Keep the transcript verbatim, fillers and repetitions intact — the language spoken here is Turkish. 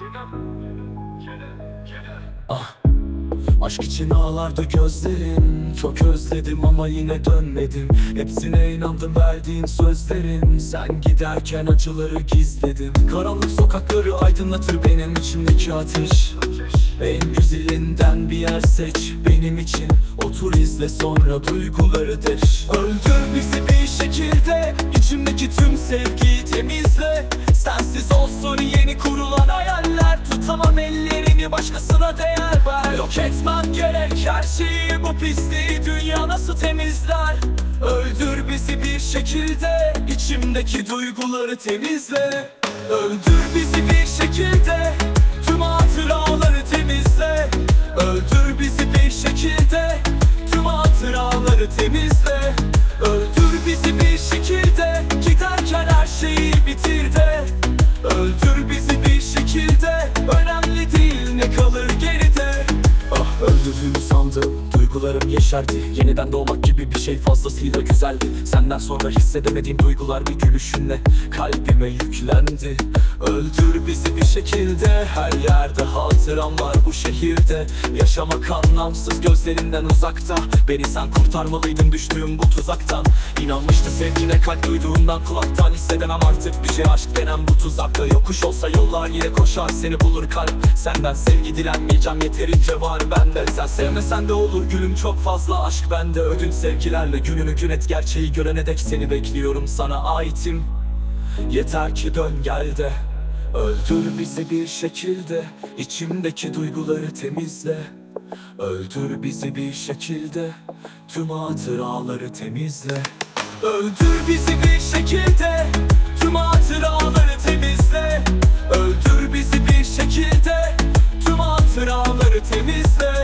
Ah, aşk için ağlardı gözlerin. Çok özledim ama yine dönmedim. Hepsine inandım verdiğin sözlerin. Sen giderken acıları gizledim. Karanlık sokakları aydınlatır benim içimdeki ateş. En güzelinden bir yer seç benim için. Otur izle sonra duyguları deş. Öldür bizi bir şekilde, içimdeki tüm sevgiyi temizle. Sensiz olsun yeni kurulan hayaller. Tutamam ellerini, başkasına değer ver. Yok etmem gerek her şeyi, bu pisliği dünya nasıl temizler? Öldür bizi bir şekilde, içimdeki duyguları temizle. Öldür bizi bir şekilde, tüm hatıraları temizle. Öldür bizi bir şekilde, tüm hatıraları temizle. Öldür bizi bir şekilde, giderken her şeyi bitir de. Öldür bizi bir şekilde, önemli değil ne kalır geride. Ah, öldürdüğümü sandım, duygularım yeşerdi. Yeniden doğmak gibi bir şey fazlasıyla güzeldi. Senden sonra hissedemediğim duygular bir gülüşünle kalbime yüklendi. Öldür bizi bir şekilde, her yerde hatıram var bu şehirde. Yaşamak anlamsız gözlerinden uzakta. Beni sen kurtarmalıydın düştüğüm bu tuzaktan. İnanmıştı sevgine kalp duyduğundan kulaktan. Hissedemem artık bir şey aşk denen bu tuzakta. Yokuş olsa yollar yine koşar, seni bulur kalp. Senden sevgi dilenmeyeceğim, yeterince var bende. Sen sevmesen de olur gülüm, çok fazla aşk bende. Ödün sevgilerle gününü gün et, gerçeği görene dek seni bekliyorum, sana aitim. Yeter ki dön gel de. Öldür bizi bir şekilde, içimdeki duyguları temizle. Öldür bizi bir şekilde, tüm hatıraları temizle. Öldür bizi bir şekilde, tüm hatıraları temizle. Öldür bizi bir şekilde, tüm hatıraları temizle.